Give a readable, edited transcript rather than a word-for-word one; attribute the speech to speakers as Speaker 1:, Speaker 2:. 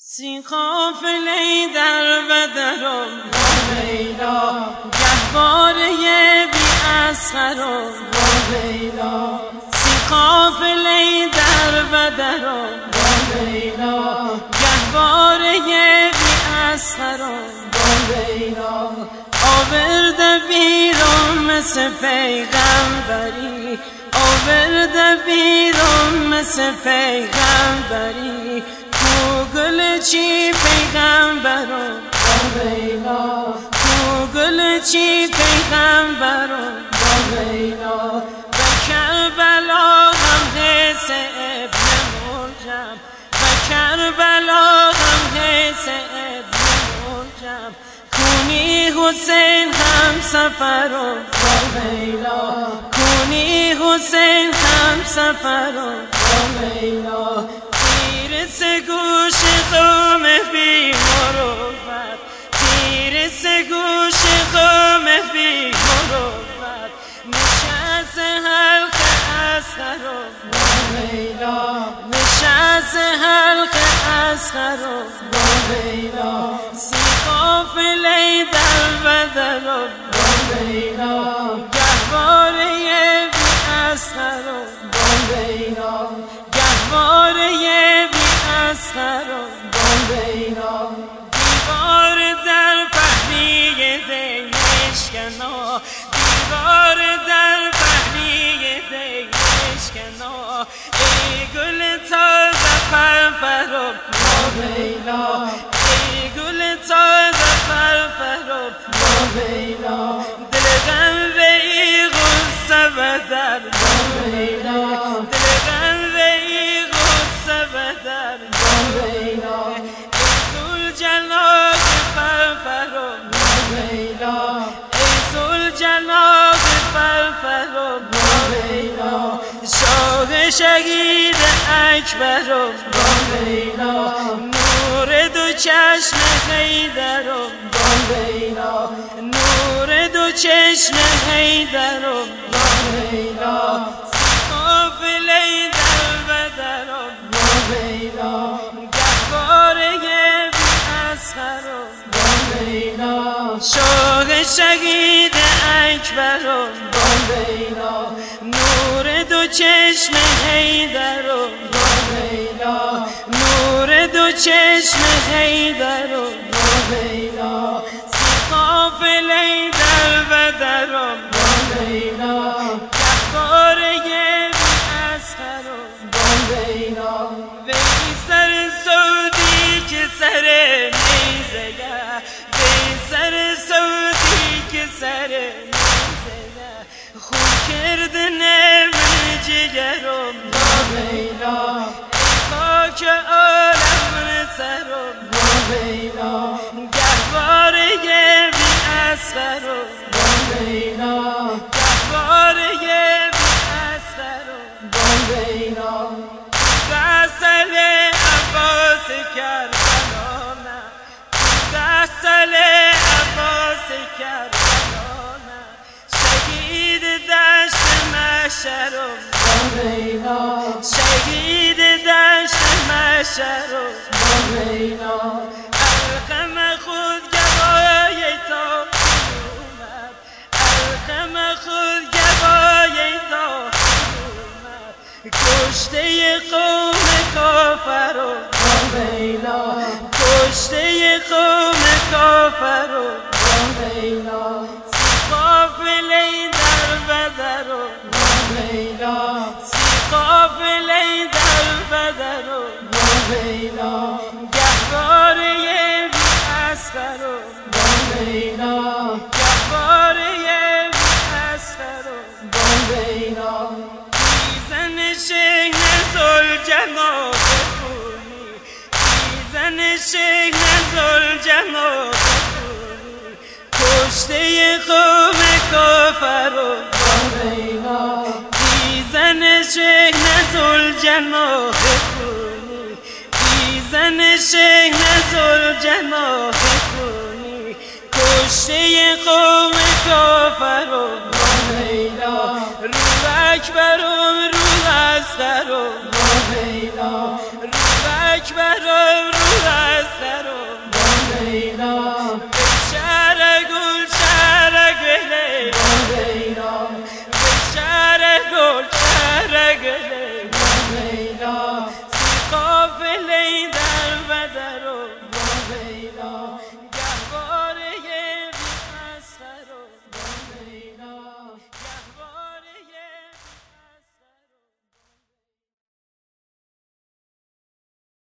Speaker 1: سی قافله در بدر و لیلا، گهواره بی اثر و لیلا. سی قافله در بدر و لیلا، گهواره بی اثر و لیلا. آورده بیرون مثل پیغمبری، آورده بیرون مثل پیغمبری. گل چی پیغمبرم با لیلا، تو گل چی پیغمبرم با لیلا. و کربلا هم حس ابن مرجم، و کربلا هم حس ابن مرجم. کونی حسین هم سفرم با لیلا، کونی حسین هم سفرم با لیلا. تیر گوش قوم بی مروت، تیر گوش قوم بی مروت. نشست حلق اصغر با لیلا، نشست حلق اصغر با لیلا. سی قافله در بدر با لیلا، گهواره بی اصغر با لیلا، گهواره اصغر با لیلا. دیوار در پهنی دشکنا، دیوار در پهنی دشکنا. ای گل تازه پرپرم با لیلا، ای گل تازه پرپرم با لیلا. دل غم و ای غصه بدر با لیلا، دل غم و ای غصه بدر با لیلا. ای ذوالجلال پرپرم با لیلا، ای ذوالجلال پرپرم با لیلا. شاه شهید اکبرم با لیلا، نور دو چشم حیدرم با لیلا، نور دو چشم حیدرم با لیلا. سی قافله در بدرم با لیلا، گهواره بی اصغر با لیلا. شاه شهید اکبرم با لیلا، نور دو چشم حیدرم با لیلا، نور دو چشم حیدرم با لیلا. سی قافله در بدرم با لیلا، گهواره بی اصغر با لیلا. وی سر سعودی که سر نیزه، وی سر سعودی که سر نیزه. خون کرد نمن جگرم با لیلا، ای خاک عالم سرم با لیلا. گهواره بی اصغر با لیلا، گهواره بی اصغر با لیلا. دستل عباس کربلا نه، دستل عباس کربلا نه. شهید دشت محشرم با لیلا، شهید دشت محشرم با لیلا. القم خود گوای تا اومد، القم خود گوای تا اومد. کشته قوم کافرم با لیلا، کشته قوم کافرم با لیلا. سی قافله در بدرم با لیلا، سی قافله در بدرم با لیلا. گهواره بی اصغر با لیلا، گهواره بی اصغر با لیلا. بیزن شیخ ذوالجلال خونی، بیزن شیخ ذوالجلال خونی. کشته قوم کافرم با لیلا، بیزن شیخ ذوالجلال خونی، بیزن شیخ ذوالجلال خونی. کشته قوم کافرم با لیلا. رو اکبرم رو اصغرم با لیلا، رو اکبرم